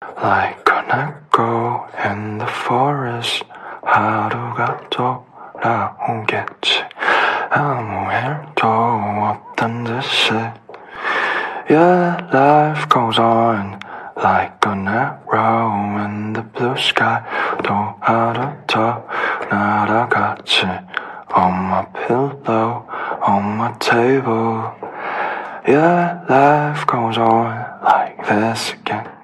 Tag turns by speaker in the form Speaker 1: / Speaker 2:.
Speaker 1: Like an echo in the forest 하루가 돌아오겠지 아무 일도 없던 듯이 Yeah, life goes on like an arrow in the blue sky 또 하루 더 날아갔지 On my pillow, on my table Yeah, life goes on like this again